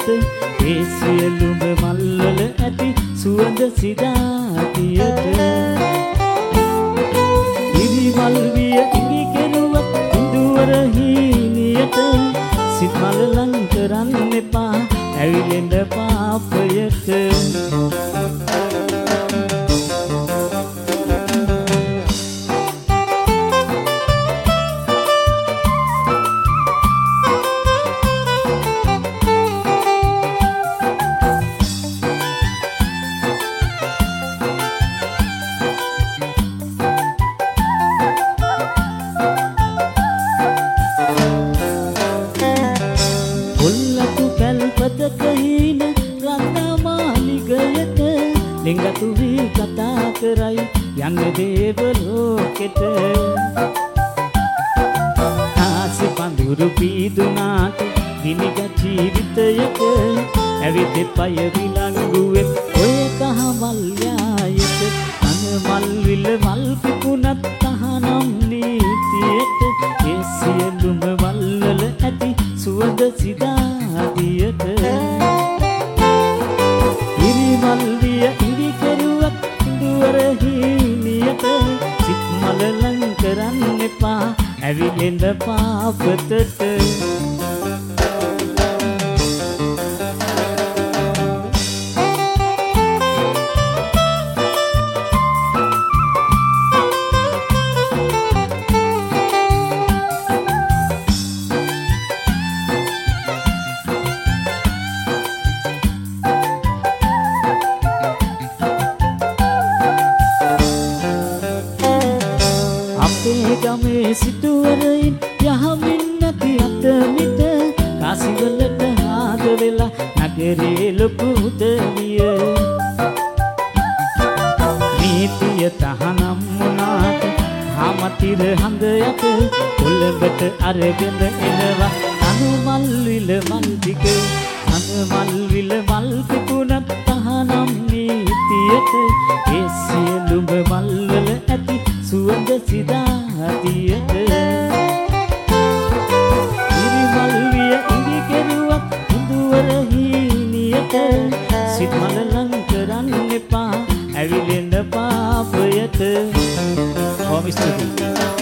තියට ඒ සියලුම මල්වල ඇති සුවඳ සිතාතියට ඉරි මල් විය ඉරි කෙරුවත් ඉඳුවර හීනියට සිත් මල ලං කරන්න එපා ඇවිලෙන්න පාපයට කහින රත්නමාලිගයට ලිංගතු වී කතා කරයි යන්න දේව ලෝකෙට ආසි පඳුරු පීදුනාට දිනිග ජීවිතයක ඇවිත් පය විලංගුවෙත් ඔය කහවල් යායට අන මල් විල මල් පිපුණත් තහනම් නීතියට ඒ සියලුම මල්වල ඇති සුවඳ සිතාදියට ඉරි මල් විය ඉරි කෙරුවත් ඉඳුවර හීනියට සිත් මල ලං කරන්න එපා ඇවිලෙන්න පාපතට අපේ ගමේ සිටුවරයින් යහමින් නැති අතමිට කාසිවලට ආද වෙලා නගරේ ලොකු උදවිය නීතිය තහනම් වුණාට හාමතිර හඳ යට කොළඹට අරගෙන එනවා අනුමල් විල මල් ටික අනුමල් විල මල් පිපුණත් තහනම් නීතියට ඒ සියලුම මල්වල ඇති සුවඳ සිතාතියට ඉරි මල් විය ඉරි කෙරුවත් ඉඳුවර හීනියට සිත් මල ලං කරන්න එපා ඇවිලෙන්න පාපයට. ඔව් මිස්ටර්